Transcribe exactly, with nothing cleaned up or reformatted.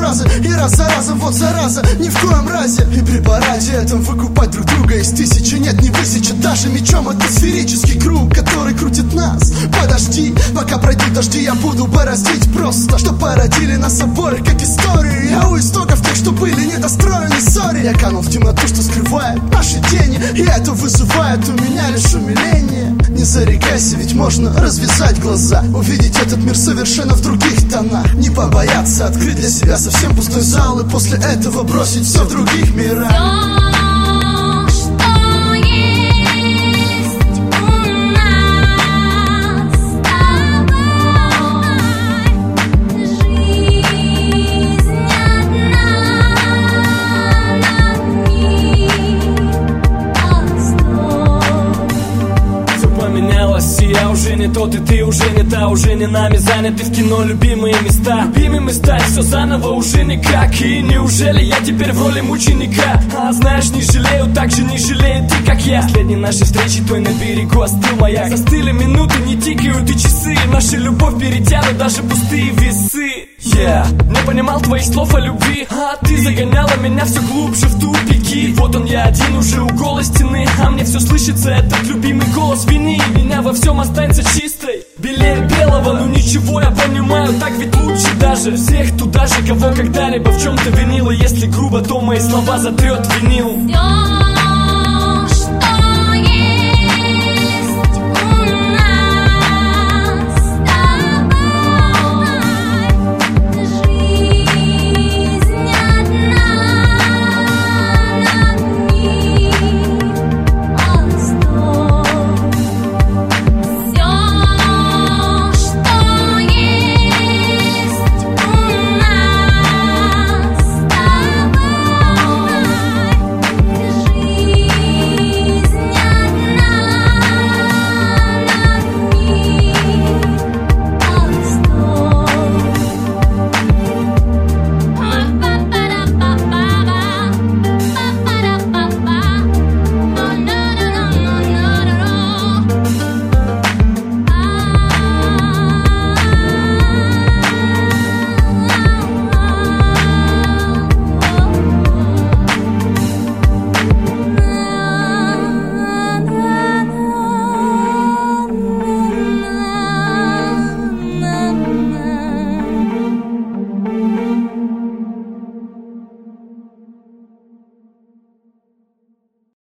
фразы, и раз за разом, вот зараза, ни в коем разе. И при параде этом выкупать друг друга из тысячи нет, не высечет даже мечом этот сферический круг, который крутит нас. Подожди, пока пройдут дожди, я буду бороздить просто, что породили нас обоих, как истории. Я у истоков тех, что были недостроены, сори. Я канул в темноту, что скрывает наши тени, и это вызывает у меня лишь умиление. Не зарекайся, ведь можно развязать глаза, увидеть этот мир совершенно в других тонах. Не побояться открыть для себя совсем пустой зал, и после этого бросить все в других мирах. Я уже не тот, и ты уже не та, уже не нами заняты в кино любимые места. Любимые места, и все заново уже никак. И неужели я теперь в роли мученика? А знаешь, не жалею, так же не жалеет ты, как я. Последней нашей встречи той на берегу остыл маяк. Застыли минуты, не тикают и часы. Наша любовь перетянут даже пустые весы. Yeah. Не понимал твоих слов о любви, а ты загоняла меня все глубже в тупики. Вот он я один уже у голой стены, а мне все слышится этот любимый голос вины. Меня во всем останется чистой, белее белого. Ну ничего, я понимаю, так ведь лучше даже всех туда же, кого когда-либо в чем-то винила. Если грубо, то мои слова затрет винил.